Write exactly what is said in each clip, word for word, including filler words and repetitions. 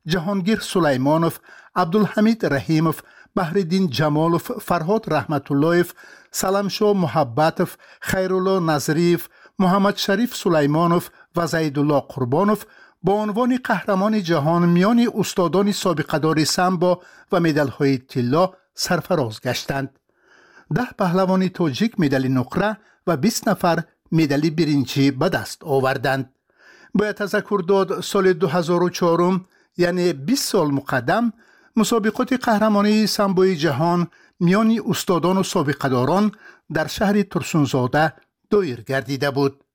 جهانگیر سلیمانوف، عبدالحمید رحیموف، بحرالدین جمالوف، فرهاد رحمت اللهیف، سلامشو محبتوف، خیرالله نظریف، محمد شریف سلیمانوف و زیدالله قربانوف با عنوان قهرمان جهان میان استادان سابقه‌دار سامبو و مدال‌های طلا سرفراز گشتند. ده پهلوان تاجیک مدال نقره و بیست نفر مدال برنجی به دست آوردند. باید تذکر داد سال دو هزار و چهار، یعنی بیست سال مقدم، مسابقات قهرمانی سامبوی جهان میان استادان و سابقه‌داران در شهر ترسونزاده دایر گردیده بود.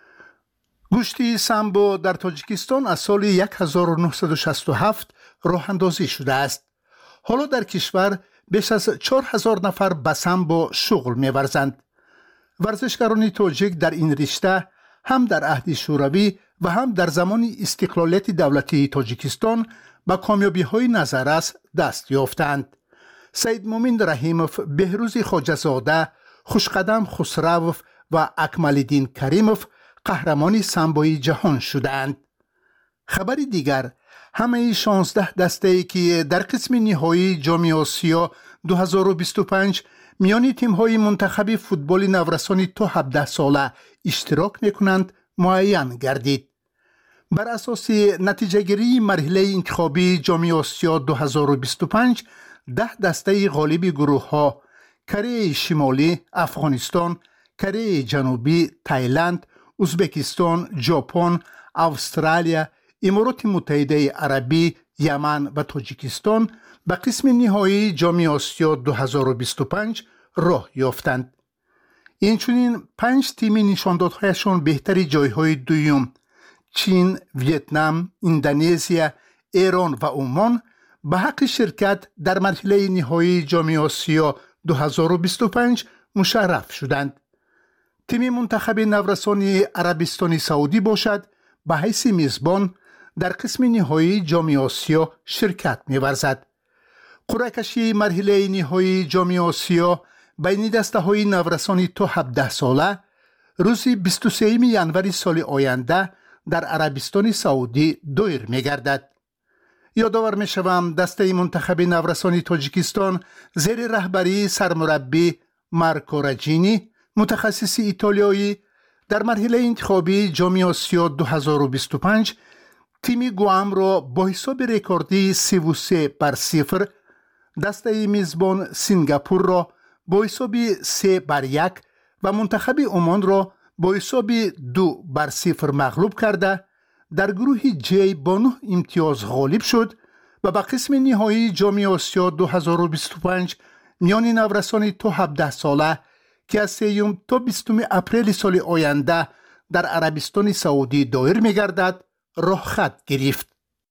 گشتی سامبو در تاجیکستان از سال هزار و نهصد و شصت و هفت راه اندازی شده است. حالا در کشور بیش از چهار هزار نفر به سامبو شغل می‌ورزند. ورزشکاران تاجیک در این رشته هم در عهد شوروی و هم در زمان استقلالیت دولتی تاجیکستان به کامیابی‌های نظررس دست یافتند. سید مومن رحیموف، بهروز خواجه‌زاده، خوشقدم خسروف و اکمال‌الدین کریموف قهرمان سامبوی جهان شدند. خبر دیگر، همه شانزده دسته‌ای که در قسم نهایی جام آسیا دو هزار و بیست و پنج میان تیم‌های منتخب فوتبال نورسان تا هفده ساله اشتراک می‌کنند معین گردید. بر اساس نتیجه گیری مرحله انتخابی جام آسیا دو هزار و بیست و پنج، ده دسته غالب گروه‌ها کره شمالی، افغانستان، کره جنوبی، تایلند، ازبکستان، ژاپن، استرالیا، امارات متحده عربی، یمن و تاجیکستان به قسم نهایی جام آسیا دو هزار و بیست و پنج راه یافتند. اینچنین پنج تیم نشاندادهایشان بهتری جایهای دوم چین، ویتنام، اندونزیا، ایران و عمان به حق شرکت در مرحله نهایی جام آسیا دو هزار و بیست و پنج مشرف شدند. تیم منتخب نورسان عربستان سعودی باشد به حیث میزبان در قسم نهایی جام آسیا شرکت می‌ورزد. قرعه کشی مرحله نهایی جام آسیا بین دسته های نورسان تا هفده ساله روز بیست و سوم ژانویه سال آینده در عربستان سعودی دایر می‌گردد. یادآور می‌شوم دسته منتخب نورسان تاجیکستان زیر رهبری سرمربی مارکو راجینی، متخصص ایتالیایی، در مرحله انتخابی جام آسیا دو هزار و بیست و پنج تیم گوام را با حساب رکوردی سه و سه بر صفر، دسته میزبان سنگاپور را با حساب سه بر یک و منتخب عمان را با حساب دو بر صفر مغلوب کرده در گروه جی با نه امتیاز غالب شد و به قسم نهایی جام آسیا دو هزار و بیست و پنج میان نورسان تا هفده ساله که از سوم تا بیستم اپریل سال آینده در عربستان سعودی دایر می‌گردد راه خط گرفت.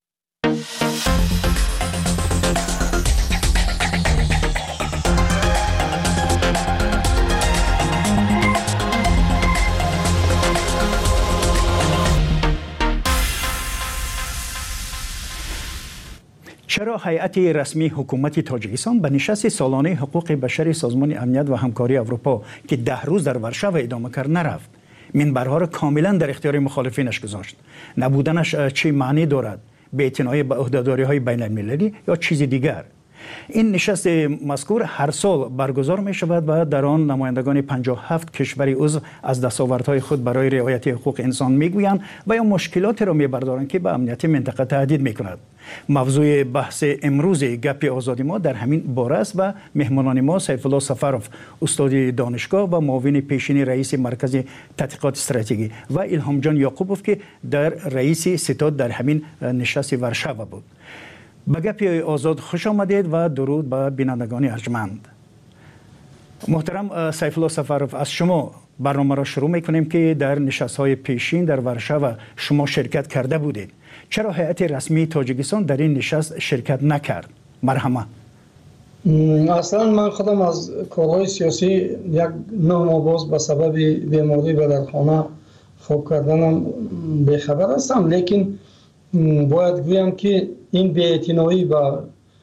چرا هیئت رسمی حکومت تاجیکستان به نشست سالانه حقوق بشری سازمان امنیت و همکاری اروپا که ده روز در ورشو ادامه کرد نرفت؟ منبرها را کاملا در اختیار مخالفینش گذاشت. نبودنش چه معنی دارد؟ بی‌اعتنایی به عهده‌داری‌های بین المللی یا چیز دیگر؟ این نشست مذکور هر سال برگزار می شود و در آن نمایندگان پنجاه و هفت کشور عضو از دستاوردهای خود برای رعایت حقوق انسان میگویند و یا مشکلاتی را میبردارند که به امنیت منطقه تهدید میکند. موضوع بحث امروز گپ آزادی ما در همین باره است و مهمانان ما سیف الله سفروف، استاد دانشگاه و معاون پیشین رئیس مرکز تحقیقات استراتژی و الهام جان یعقوبوف که در رئیس ستاد در همین نشست ورشو بود. به گپ آزاد خوش آمدید و درود به بینندگان ارجمند. محترم سیف الله سفروف، از شما برنامه را شروع میکنیم که در نشست‌های پیشین در ورشو شما شرکت کرده بودید. چرا هیئت رسمی تاجیکستان در این نشست شرکت نکرد؟ مرحمه. اصلا من خودم از کارهای سیاسی یک نه ماه باز به سبب بیماری به در خانه خواب کردنم بیخبر هستم، لیکن باید گویم که این بی‌اعتنایی با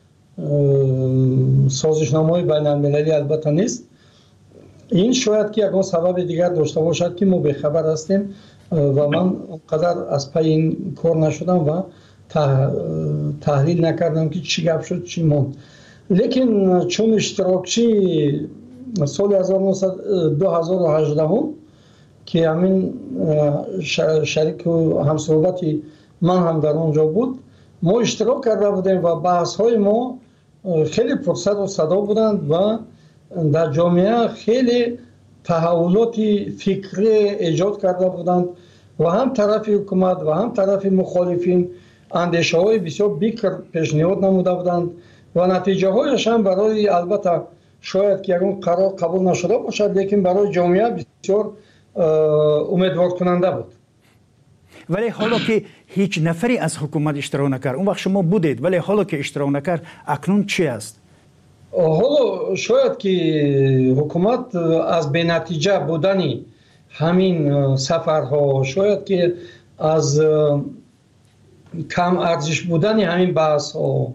سازشنامه‌های بین المللی البته نیست. این شاید که یک سبب دیگر داشته باشد که ما بیخبر هستیم و من قدر از پی این کار نشدم و تحلیل نکردم که چی گپ شد چی موند. لیکن چون اشتراکچی سال دو هزار و هجده که همین شریک و همصحبتی من هم در اونجا بود، ما اشتراک کرده بودیم و بحث های ما خیلی پرسد و صدا بودند و در جامعه خیلی تحولات فکری ایجاد کرده بودند و هم طرف حکومت و هم طرف مخالفین اندیشه های بسیار بیکر پیشنهاد نموده بودند و نتیجه هایش هم برای البته شاید که اون قرار قبول نشده باشد لیکن برای جامعه بسیار امیدوار کننده بود. ولی حالا که هیچ نفری از حکومت اشتراک نکرد، اون وقت شما بودید، ولی حالا که اشتراک نکرد اکنون چی است؟ حالا شاید که حکومت از بی نتیجه بودنی همین سفرها، شاید که از کم ارزش بودنی همین بحث ها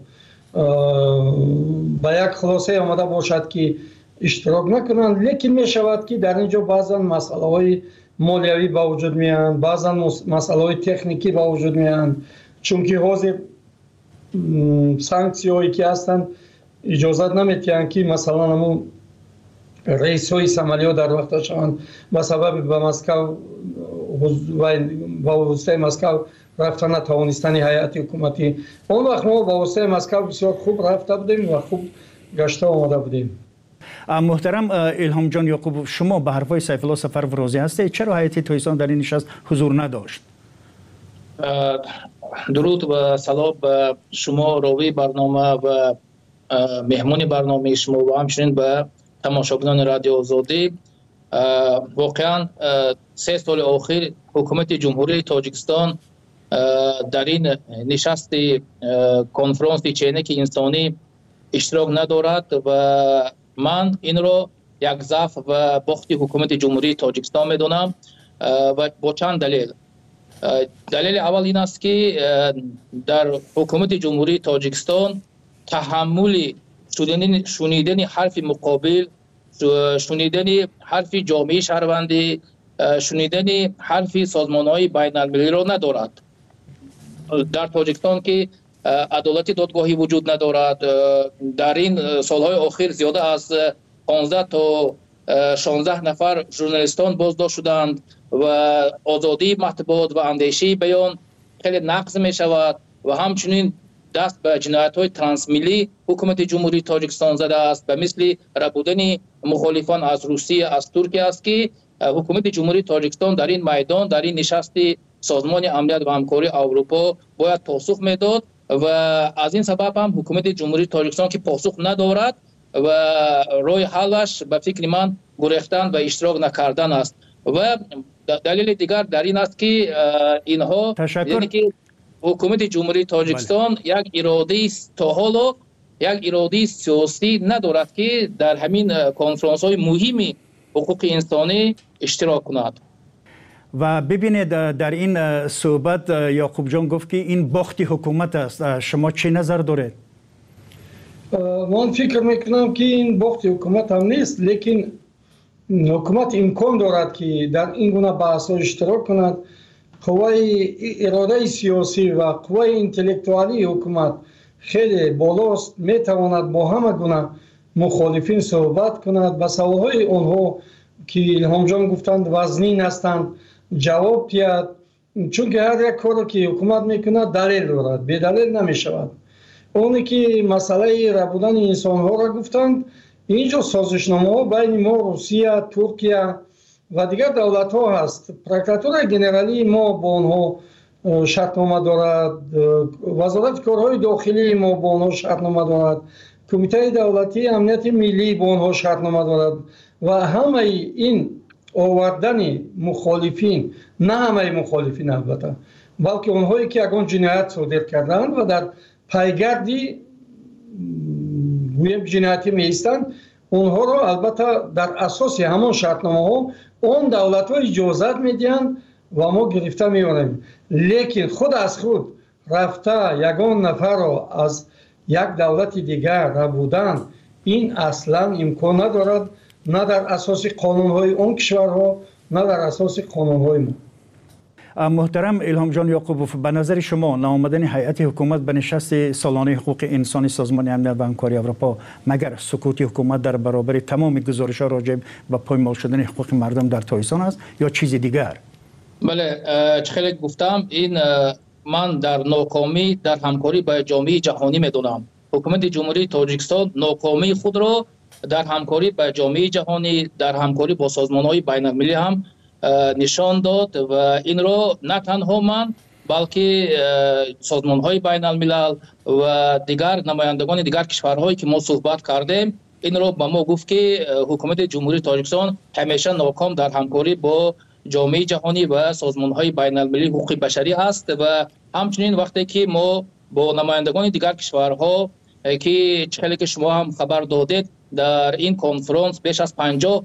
با یک خلاصه آمده باشد که اشتراک نکنند، لیکن می شود که در اینجا بعضا مسئله های مالیوی با وجود میان، بعضا مسئله های تکنیکی با وجود میان، چون که حاضر سانکسی هایی که هستند اجازت نمیتیند که مثلا همون رئیس های سمالیو در وقت شوند به سبب به مسکو و با واسطه مسکو رفتن نتوانستن هیئت حکومتی. اون وقت ما با واسطه مسکو بسیار خوب رفته بودیم و خوب گشته آمده بودیم. محترم الهام جان یعقوب، شما به حرفای سیف الله سفرو راضی هستید؟ چرا هیئت تویسان در این نشست حضور نداشت؟ درود و سلام به شما راوی برنامه و مهمون برنامه شما و همچنین به تماشاگران رادیو آزادی. واقعا سه سال اخیر حکومت جمهوری تاجیکستان در این نشست کنفرانس چینک انسانی اشتراک ندارد و من این را یک ضعف و باخت حکومت جمهوری تاجیکستان میدونم و با چند دلیل. دلیل اول این است که در حکومت جمهوری تاجیکستان تحمل شنیدن حرف مقابل، شنیدن حرف جامعه شهروندی، شنیدن حرف سازمان‌های بین‌المللی را ندارد. در تاجیکستان که عدالت دادگاهی وجود ندارد، در این سالهای اخیر زیاده از پانزده تا شانزده نفر ژورنالیستان بازداشت شدند و آزادی مطبوعات و اندیشه بیان خیلی نقض می شود و همچنین دست به جنایت‌های ترانسمیلی حکومت جمهوری تاجیکستان زده است و مثل ربودن مخالفان از روسیه، از ترکیه است که حکومت جمهوری تاجیکستان در این میدان، در این نشست سازمان امنیت و همکاری اروپا باید پاسخ میداد و از این سبب هم حکومت جمهوری تاجیکستان که پاسخ ندارد و راه حلش به فکر من گریختن و اشتراک نکردن است. و دلیل دیگر در این است که اینها یعنی که حکومت جمهوری تاجیکستان بله. یک اراده تا حالا یک اراده سیاسی ندارد که در همین کنفرانس های مهمی حقوق انسانی اشتراک کند. و ببینید در این صحبت یعقوب جان گفت که این باخت حکومت است. شما چه نظر دارید؟ من فکر میکنم که این باخت حکومت هم نیست، لیکن حکومت امکان دارد که در این گونه بحث ها اشتراک کند. قوه اراده سیاسی و قوه انتلکتوالی حکومت خیلی بالاست، میتواند با همه گونه مخالفین صحبت کند، به سوالهای آنها که الهام جان گفتند وزنین هستند جواب دهد، چون که هر یک کاری که حکومت میکند دلیل دارد، بی دلیل نمیشود. اونی که مسئله ربودن انسان ها را گفتند، اینجا سازشنامه ها بین ما روسیه، ترکیه و دیگر دولت ها هست. پروکراتور گنرالی ما با آنها شرطنامه دارد، وزارت کارهای داخلی ما با آنها شرطنامه دارد، کمیته دولتی امنیت ملی با آنها شرطنامه دارد و همه این آوردن مخالفین، نه همه مخالفین البته، بلکه اونهایی که اگان جنایت صادر کردند و در پیگردی گویم جنایتی می ایستند، اونها را البته در اساس همان شرطنامه ها اون دولت ها اجازت می دهند و ما گرفته می آوریم. لیکن خود از خود رفته یگان نفر را از یک دولت دیگر ربودن، این اصلا امکان ندارد، نه در اساس قانون های اون کشورها نه در اساس قانون های ما. محترم الهام جان یعقوبوف، به نظر شما ناآمدن هیئت حکومت به نشست سالانه حقوق انسانی سازمان امنیت و همکاری اروپا مگر سکوت حکومت در برابر تمام گزارش‌ها راجع به پایمال شدن حقوق مردم در تایستان است یا چیزی دیگر؟ بله، چه خیلی گفتم، این من در ناکامی در همکاری با جامعه جهانی میدونم. حکومت جمهوری تاجیکستان ناکامی خود را در همکاری با جامعه جهانی، در همکاری با سازمان‌های بین‌المللی هم نشان داد و این را نه تنها من بلکه سازمان‌های بین‌الملل و دیگر نمایندگان دیگر کشورهایی که ما صحبت کردیم این را به ما گفت که حکومت جمهوری تاجیکستان همیشه ناکام در همکاری با جامعه جهانی و سازمان‌های بین‌المللی حقوق بشری است و همچنین وقتی که ما با نمایندگان دیگر کشورها که چخیلی که شما هم خبر دادید در این کنفرانس بیش از پنجاه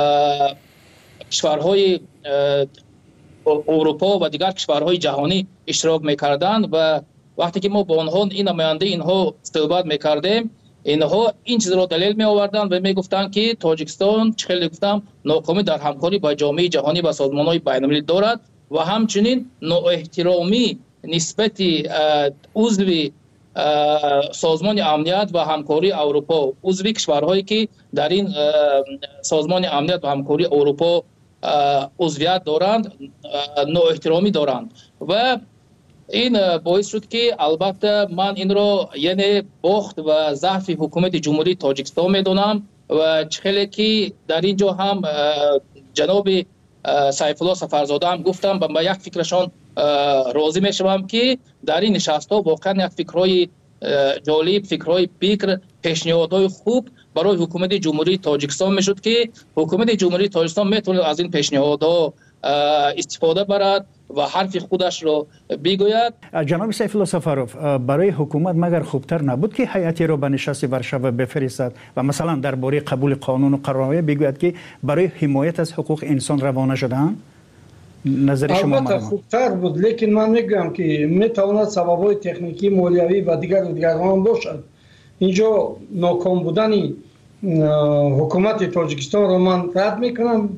کشورهای اروپا و دیگر کشورهای جهانی اشتراک میکردند و وقتی که ما با آنها این نماینده اینها صحبت میکردیم اینها این چیز را دلیل می آوردند و می گفتند که تاجیکستان چخیلی گفتم ناکامی در همکاری با جامعه جهانی و سازمان‌های بین‌المللی دارد و همچنین نااحترامی نسبت عضو سازمان امنیت و همکاری اروپا، عضو کشورهایی که در این سازمان امنیت و همکاری اروپا عضویت دارند نااحترامی دارند و این باعث شد که البته من این را یعنی باخت و ضعف حکومت جمهوری تاجیکستان میدونم و خیلی که در اینجا هم جناب سیف الله سفرزاده هم گفتم با یک فکرشان راضی میشوم که در این نشست ها واقعا یک فکرهای جالب، فکرهای فکر، پیشنهادهای خوب برای حکومت جمهوری تاجیکستان میشد که حکومت جمهوری تاجیکستان میتونه از این پیشنهادها استفاده برد و حرف خودش را بگوید. جناب سیف الله سفروف، برای حکومت مگر خوبتر نبود که هیئتی را به نشست ورشو بفرستد و مثلا درباره قبول قانون و قرارنامه بگوید که برای حمایت از حقوق انسان روانه شدند؟ نظر شما؟ البته خوبتر بود، لیکن من میگم که میتواند سبب‌های تکنیکی، مالیوی و دیگر و دیگر هم باشد. اینجا ناکام بودن حکومت تاجیکستان را من رد میکنم،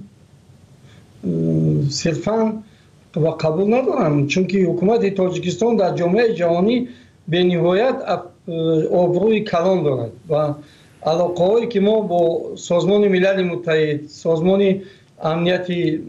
صرفاً و قبول ندارم، چون که حکومت تاجیکستان در جامعه جهانی به نهایت آبروی کلان دارد و علاقه هایی که ما با سازمان ملل متحد، سازمان امنیتی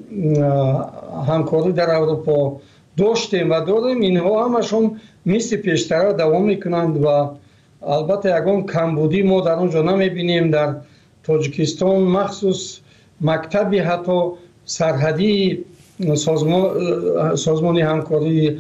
همکاری در اروپا داشتیم و داریم، اینها همشون مثل پیشتر دوام میکنند و البته یگان کمبودی ما در اونجا نمیبینیم. در تاجیکستان مخصوص مکتبی حتی سرحدی سازمان سازمان همکاری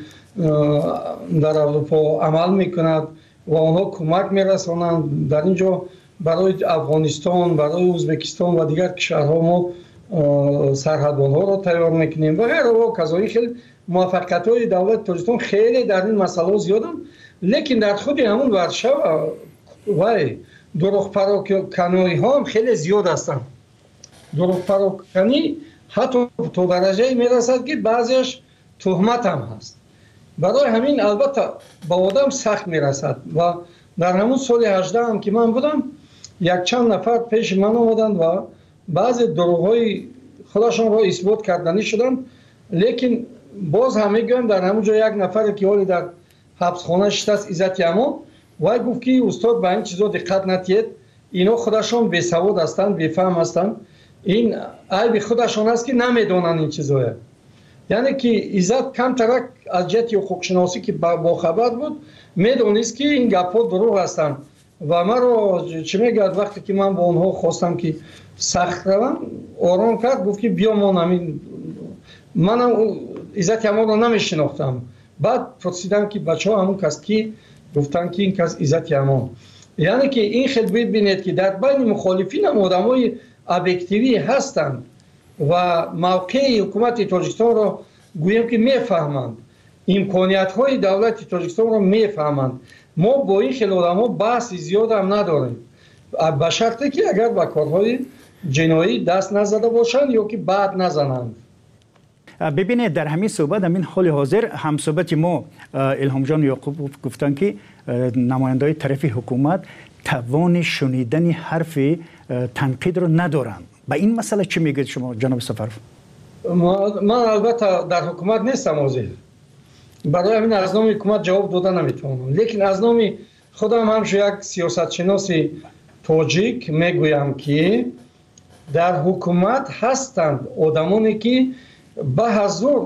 در اروپا عمل میکند و آنها کمک میرسانند. در اینجا برای افغانستان، برای ازبکستان و دیگر کشورها ما سرحدبان ها را تیار میکنیم و غیره و کذالک. خیلی موفقیت های دولت تاجیکستان خیلی در این مسئله زیادن، لیکن در خود همون ورشو و دروغ پراکنی ها هم خیلی زیاد هستند. دروغ پراکنی حتی تو درجه میرسد که بعضیش تهمت هم هست. برای همین البته با آدم سخت میرسد و در همون سال هجده هم که من بودم یک چند نفر پیش من آمدند و بعضی دروغ‌های خودشان را اثبات کردنی شدن، لیکن باز هم میگم در همون جا یک نفر که حالی در حبسخانه شده عزت یما و گفت که استاد به این چیزا دقت نتید، اینا خودشان بی سواد هستند، بی فهم هستند، این عیب خودشان است که نمیدونن این چیزا. یعنی که عزت کم ترک از جهت حقوق شناسی که با خبر بود میدونست که این گپ‌ها دروغ هستند و من رو چه میگه وقتی که من با اونها خواستم که سخت روم آرام کرد، گفت که بیا ما نمی منم عزت یما رو نمیشناختم. بعد پرسیدم که بچه ها همون کس کی؟ گفتن که این کس عزت یما. یعنی که این خیلی ببینید که در بین مخالفین هم آدم های ابیکتیوی هستند و موقع حکومت تاجیکستان را گویم که میفهمند، امکانیت های دولت تاجیکستان را میفهمند. ما با این خیلی آدم ها بحث زیاد هم نداریم، به شرطی که اگر به کارهای جنایی دست نزده باشند یا که بعد نزنند. ببینید در همین صحبت، همین حال حاضر هم صحبت ما الهام جان یعقوب گفتن که نماینده‌های طرف حکومت توان شنیدن حرف تنقید رو ندارند. به این مسئله چی میگید شما جناب سفروف؟ من البته در حکومت نیستم عضو، برای همین از نام حکومت جواب دادن نمیتونم، لیکن از نام خودم همش یک سیاستشناس تاجیک میگویم که در حکومت هستند آدمانی که به حضور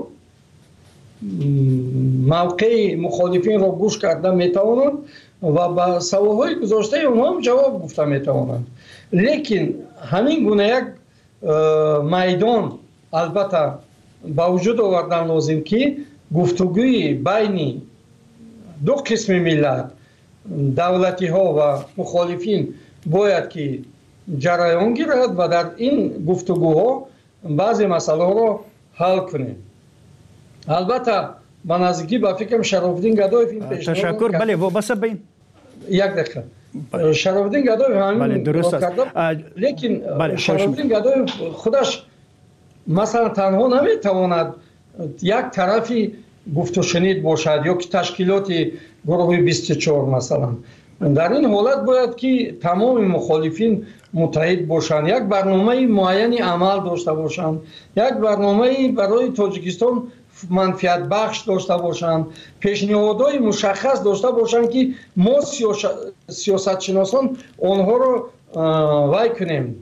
موقع مخالفین را گوش کرده میتوانند و به سوالهای گذاشته اونها هم جواب گفته میتوانند. لیکن همین گونه یک میدان البته با وجود آوردن لازم که گفتگوی بین دو قسم ملت، دولتی ها و مخالفین باید که جریان گیرد و در این گفتگوها بعضی مسئله را حل کنیم. البته به نزدیکی به فکرم شرافالدین گدایف این پیشنهاد تشکر. بله وابسته به این یک دقیقه شرافالدین گدایف همین بله درست است. لیکن بله شرافالدین گدایف خودش مثلا تنها نمیتواند یک طرفی گفت و شنید باشد یا که تشکیلات گروه بیست و چهار مثلا. در این حالت باید که تمام مخالفین متحد باشند، یک برنامه معینی عمل داشته باشند، یک برنامه برای تاجیکستان منفعت بخش داشته باشند، پیشنهادهای مشخص داشته باشند که ما سیاست شناسان آنها رو وای کنیم،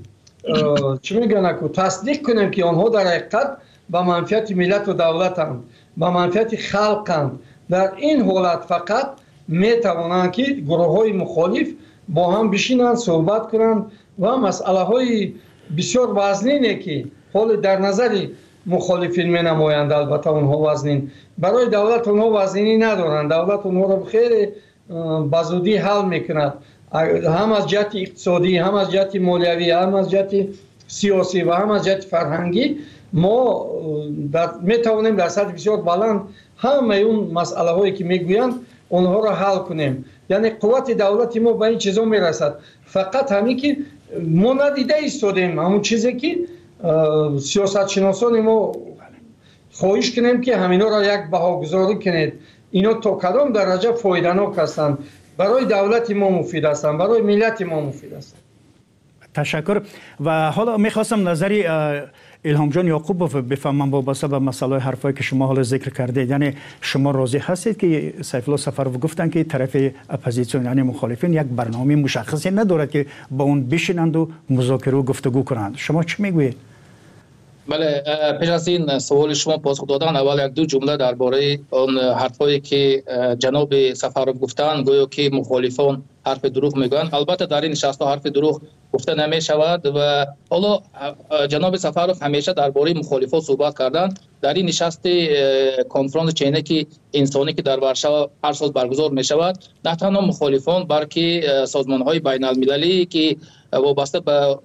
چی میگن اکو تصدیق کنیم که آنها در حقیقت به منفعت ملت و دولتند، به منفعت خلقند. در این حالت فقط میتوانند که گروه های مخالف با هم بشینند صحبت کنند و مسئله های بسیار وزنینه که حال در نظر مخالفین می نمایند، البته اونها وزنین، برای دولت اونها وزنی ندارند، دولت اونها رو خیلی بزودی حل میکند، هم از جهت اقتصادی، هم از جهت مالیوی، هم از جهت سیاسی و هم از جهت فرهنگی. ما می توانیم در سطح بسیار بلند همه اون مسئله هایی که میگویند اونها را حل کنیم. یعنی قوت دولتی ما به این چیزا میرسد، فقط همین که ما ندیده ایستادیم همون چیزی که سیاست شناسان ما خواهش کنیم که همینا را یک بهاگذاری کنید، اینا تا کدام درجه فایده‌ناک هستند، برای دولت ما مفید هستند، برای ملت ما مفید هستند. تشکر. و حالا میخواستم نظری الهام جان یعقوبوف بفهمم وابسته به مسئله حرفایی که شما حالا ذکر کردید. یعنی شما راضی هستید که سیف الله سفروف گفتن که طرف اپوزیسیون یعنی مخالفین یک برنامه مشخصی ندارد که با اون بشینند و مذاکره و گفتگو کنند؟ شما چی میگویید؟ بله، پیش از این سوال شما پاسخ دادن اول یک دو جمله درباره اون حرفایی که جناب سفروف گفتن گویا که مخالفان حرف دروغ میگن. البته در این نشست حرف دروغ گفته نمی شود و حالا جناب سفروف همیشه درباره مخالفان صحبت کردن. در این نشست کنفرانس چینکی انسانی که در ورشو هر سال برگزار می شود، نه تنها مخالفان بلکه سازمان های بین المللی که وابسته به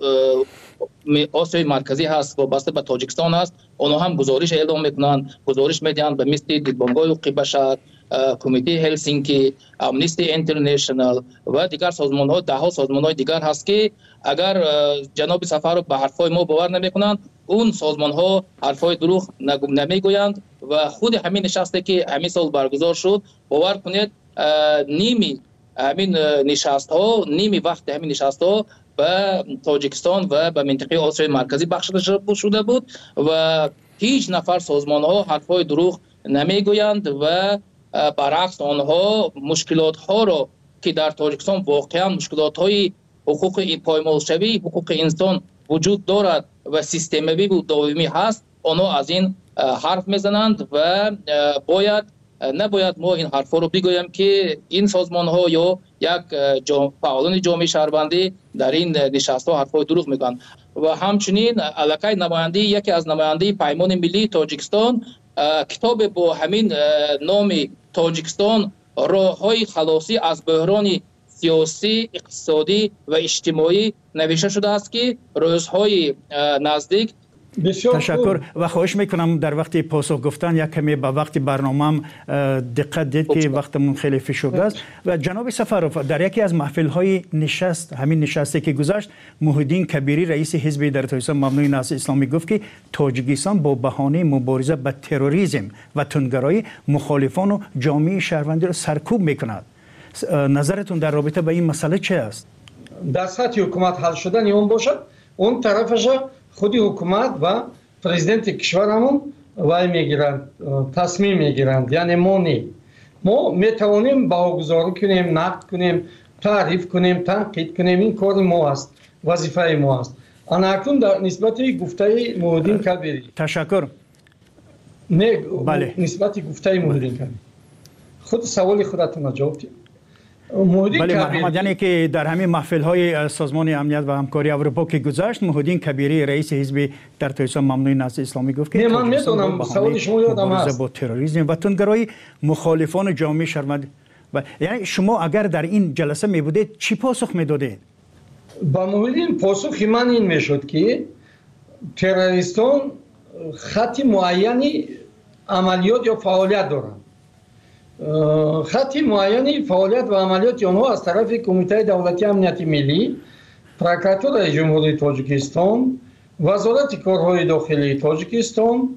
آسیای مرکزی هست، وابسته به تاجیکستان هست، آنها هم گزارش اعلام میکنند، گزارش میدهند به مثل دیدبانگاه حقوق بشر، کمیته هلسینکی، امنیستی اینترنشنال و دیگر سازمان ها، ده ها سازمان های دیگر هست که اگر جناب سفروف به حرفای ما باور نمیکنند، اون سازمان ها حرفای دروغ نمیگویند و خود همین نشستی که همین سال برگزار شد، باور کنید نیمی همین نشست ها، نیمی وقت همین نشست ها به تاجیکستان و به منطقه آسیای مرکزی بخشیده شده بود و هیچ نفر سازمان ها حرفای دروغ نمیگویند و برعکس آنها مشکلات ها را که در تاجیکستان واقعا مشکلات های حقوق پایمال شوی حقوق انسان وجود دارد و سیستمی و دائمی هست، آنها از این حرف میزنند و باید نباید ما این حرفا رو بگویم که این سازمان ها یا یک فعالان جامعه شهروندی در این نشست ها حرفای دروغ میگن. و همچنین علاقه نماینده یکی از نماینده پیمان ملی تاجیکستان کتاب با همین نام تاجیکستان راههای خلاصی از بحران سیاسی، اقتصادی و اجتماعی نوشته شده است که روزهای نزدیک. تشکر و خواهش میکنم در وقت پاسخ گفتن یک کمی به وقت برنامه دقت دید که وقتمون خیلی فشرده است. و جناب سفروف در یکی از محفل های نشست، همین نشستی که گذشت، محیدین کبیری رئیس حزب در تاجیکستان مبنای نهضت اسلامی گفت که تاجیکستان با بهانه مبارزه با تروریسم و تندگرایی مخالفان و جامعه شهروندی را سرکوب میکند. نظرتون در رابطه با این مسئله چه است؟ در سطح حکومت حل شدن اون باشد، اون طرفش خودی حکومت و президенти кишварамон вай мегиранд, тасмим мегиранд, яъне мо не. мо метавонем баҳогузорӣ кунем, нақд кунем, таъриф кунем, танқид кунем. ин кори мо аст, вазифаи мо аст. анакун дар нисбати гуфтаи Муҳиддин Кабирӣ. ташаккур. не бале нисбати гуфтаи Муҳиддин Кабирӣ. худ саволи худатона ҷавоб дед. بله مرحمت، یعنی که در همین محفل های سازمان امنیت و همکاری اروپا که گذشت، محمدین کبیری رئیس حزب در تاجیکستان ممنوع نهضت اسلامی گفت که من میدونم سوال شما یادم هست با تروریسم و تندگرایی مخالفان جامعه شرمنده. یعنی شما اگر در این جلسه می بودید چی پاسخ میدادید؟ با محمدین پاسخ من این میشد که تروریستان خط معینی عملیات یا فعالیت دارند. خط معینی فعالیت و عملیات آنها از طرف کمیته دولتی امنیت ملی، پروکراتورای جمهوری تاجیکستان، وزارت کارهای داخلی تاجیکستان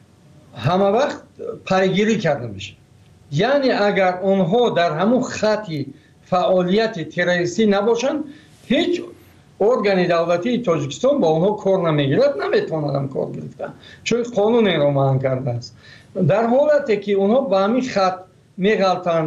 همه وقت پیگیری کرده میشه. یعنی اگر آنها در همون خط فعالیت تروریستی نباشند، هیچ ارگان دولتی تاجیکستان با آنها کار نمیگیرد، نمیتونند کار گرفتن، چون قانون این را منع کرده است. در حالتی که آنها با همین خط میغلطند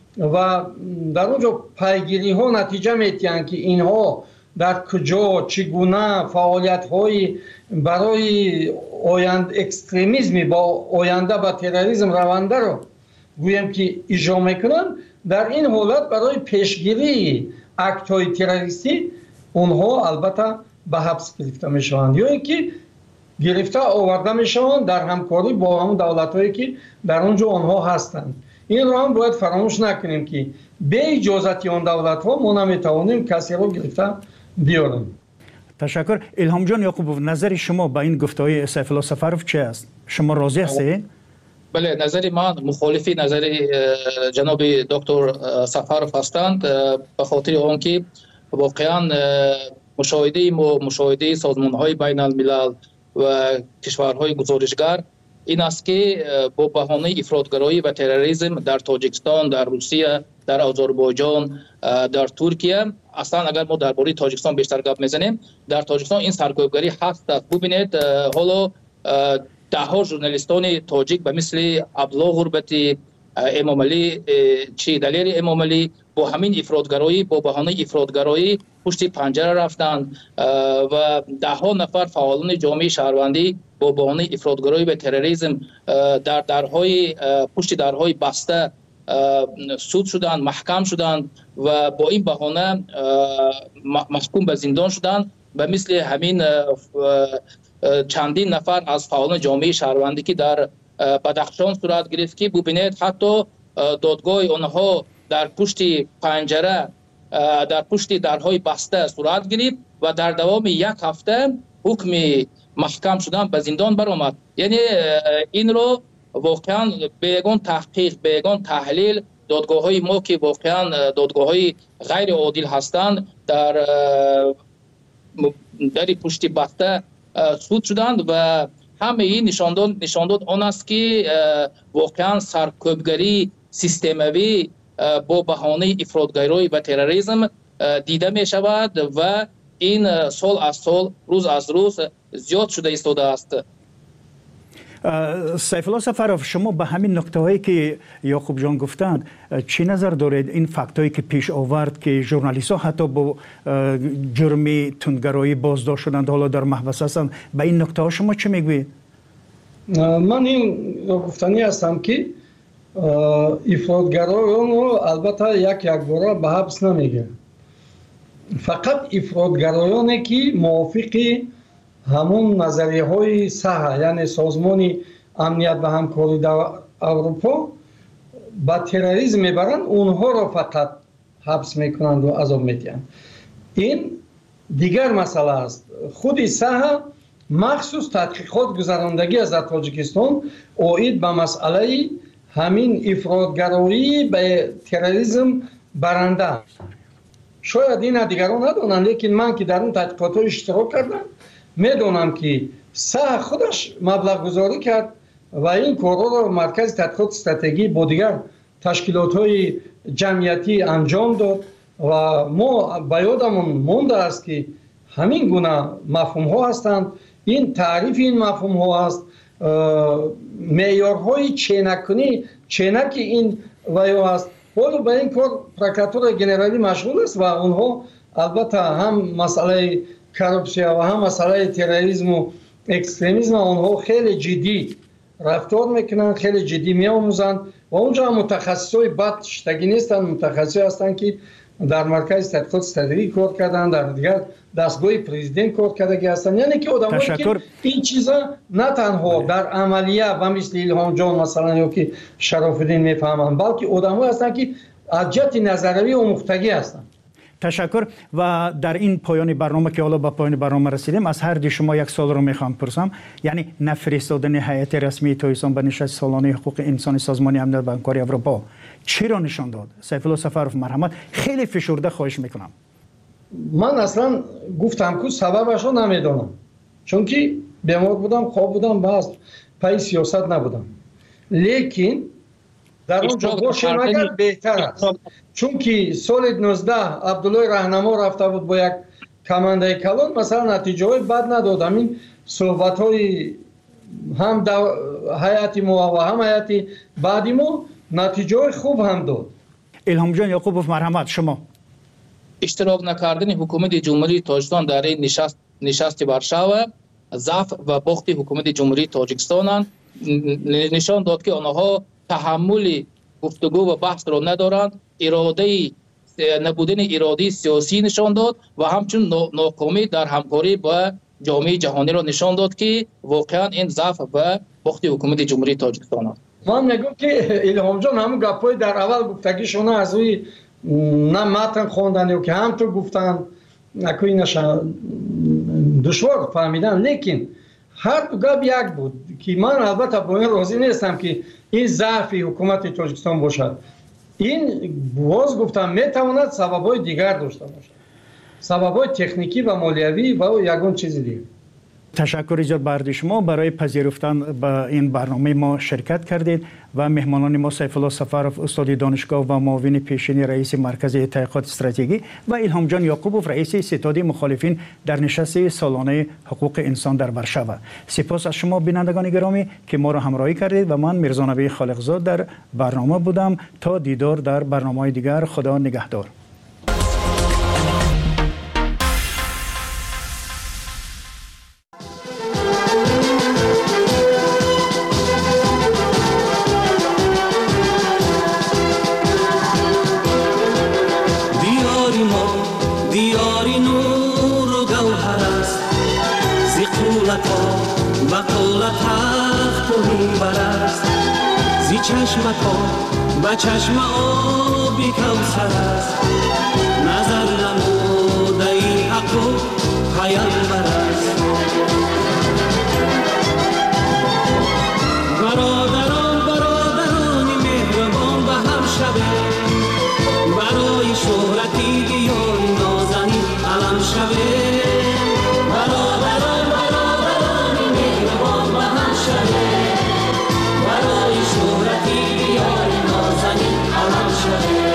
و در اونجا پیگیری ها نتیجه میتیند که اینها در کجا چگونه فعالیت های برای آیند اکستریمیسم با آینده با تروریسم رونده رو گویم که اجرا میکنند، در این حالت برای پیشگیری اکت های تروریستی اونها البته به حبس گرفته میشوند یا اینکه گرفته آورده میشوند در همکاری با همون دولت هایی که در اونجا آنها هستند. این رو هم باید فراموش نکنیم که به اجازت آن دولت ها ما نمیتوانیم کسی رو گرفته بیاریم. تشکر. الهام جان یعقوبوف، نظر شما با این گفته‌های سیف الله سفروف چه است؟ شما راضی هستید؟ بله، نظر من مخالفی نظر جناب دکتر سفروف هستند، به خاطر آنکه واقعا مشاهده ما مشاهده سازمان‌های بین الملل و کشورهای گزارشگر این است که با بهانه افراطگرایی و تروریسم در تاجیکستان، در روسیه، در آذربایجان، در ترکیه، اصلا اگر ما درباره تاجیکستان بیشتر گپ میزنیم، در تاجیکستان این سرکوبگری هست. ببینید حالا ده ها ژورنالیستان تاجیک به مثل عبدالله غربتی، امام علی چی دلیر امام علی با همین افراطگرایی، با بهانه افراطگرایی پشت پنجره رفتند و ده ها نفر فعالان جامعه شهروندی با بهانه افراطگرایی و تروریسم در درهای پشت درهای بسته سود شدند، محکم شدند و با این بهانه محکوم به زندان شدند. به مثل همین چندین نفر از فعالان جامعه شهروندی که در بدخشان صورت گرفت که ببینید حتی دادگاه آنها در پشت پنجره، در پشت درهای بسته صورت گرفت و در دوام یک هفته حکم محکم شدن به زندان برآمد. یعنی این رو واقعا بیگان تحقیق، بیگان تحلیل دادگاه های ما که واقعا دادگاه های غیر عادل هستند در در پشت بسته سود شدند و همه این نشانداد نشانداد آن است که واقعا سرکوبگری سیستموی با بهانه افراطگرایی و تروریسم دیده می شود و این سال از سال، روز از روز زیاد شده ایستاده است. سیف الله سفروف، شما به همین نکته هایی که یعقوب جان گفتند چی نظر دارید؟ این فکت هایی که پیش آورد که ژورنالیست ها حتی با جرم تندگرایی بازداشت شدند، حالا در محبس هستند، به این نکته ها شما چی میگویید؟ من این گفتنی هستم که افراطگرایان رو البته یک یک باره به حبس نمیگه، فقط افراطگرایانی که موافق همون نظریه های صحه، یعنی سازمان امنیت و همکاری در اروپا با تروریسم میبرند، اونها را فقط حبس میکنند و عذاب میدهند. این دیگر مسئله است. خود صحه مخصوص تحقیقات گذراندگی از تاجیکستان اوید به مسئله همین افراطگرایی به تروریسم برنده. شاید این دیگران ندانند، لیکن من که در اون تحقیقات اشتراک کردم میدونم که صح خودش مبلغ گذاری کرد و این کارها را مرکز تحقیقات استراتژی با دیگر تشکیلات های جمعیتی انجام داد و ما به یادمون مونده است که همین گونه مفهوم ها هستند این تعریف این مفهوم ها است. معیارهای چینکنی چینک این ویو است. ولی به این کار پروکراتور گنرالی مشغول است و اونها البته هم مسئله کارپسیا و هم مسئله تروریسم و اکستریمیسم اونها خیلی جدی رفتار میکنن، خیلی جدی میآموزند و اونجا متخصصای بد شتگی نیستن، متخصصی هستند که در مرکز تحقیقات استراتژی کار کردن، در دیگر دستگاه پرزیدنت کار کرده هستند. یعنی که آدمایی که این چیزا نه تنها در عملیه و مثل ایلهام جان مثلا یا که شرف الدین میفهمن، بلکه آدمایی هستند که از جهت نظری و مختگی هستند. تشکر. و در این پایان برنامه که حالا به پایان برنامه رسیدیم، از هر دی شما یک سوال رو میخوام پرسم. یعنی نفرستادن هیئت رسمی طایسان به نشست سالانه حقوق انسان سازمان امنیت و همکاری اروپا چی را نشان داد؟ سیف الله سفرов مرحمت، خیلی فشرده خواهش میکنم. من اصلا گفتم که سببش رو نمیدونم، چون که بیمار بودم، خواب بودم، بس پای سیاست نبودم. لیکن در اونجا باشیم اگر بهتر است، چون که سال نوزده عبدالله رهنما رفته بود با یک کمانده کلان، مثلا نتیجه های بد ندادم. این صحبت های هم هیئت ما و هم هیئت بعدی ما نتیجه های خوب هم داد. الهام جان یعقوبوف مرحمت، شما اشتراک نکردن حکومت جمهوری تاجیکستان در این نشست نشست وارشاوا ضعف و باخت حکومت جمهوری تاجیکستان نشان داد که آنها تحمل گفتگو و بحث را ندارند. اراده نبودن اراده سیاسی نشان داد و همچنین ناکامی در همکاری با جامعه جهانی را نشان داد که واقعا این ضعف و باخت حکومت جمهوری تاجیکستان است. من میگم که الهام جان همون گپای در اول گفتگیشون از روی نه متن خواندن یا که هم تو گفتن نکنی نشان دشوار فهمیدن، لیکن هر دو گپ یک بود که من البته با این راضی نیستم که این ضعف حکومت تاجیکستان باشد. این باز گفتم میتواند سبب‌های دیگر داشته باشد، سبب‌های تکنیکی و مالیوی و یگان چیز دیگر. تشکر ایجاد بر شما برای پذیرفتن به این برنامه ما شرکت کردید و مهمانان ما سیف الله سفرов استاد دانشگاه و معاون پیشین رئیس مرکز تحقیقات استراتژی و الهام جان یعقوبوف رئیس ستاد مخالفین در نشست سالانه حقوق انسان در وارشاوا. سپاس از شما بینندگان گرامی که ما را همراهی کردید و من میرزا نبی خالقزاد در برنامه بودم. تا دیدار در برنامه‌های دیگر، خدا نگهدار. با چشم آبی کوثر است، نظر نموده این حق و پیامبر است. برادران برادران مهربان به هم شوه، برای شهرتی دیار نازنین علم شوه. برادران برادران مهربان به هم شوه، برای شهرتی دیار نازنین علم شوه.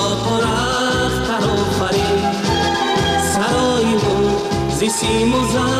Simos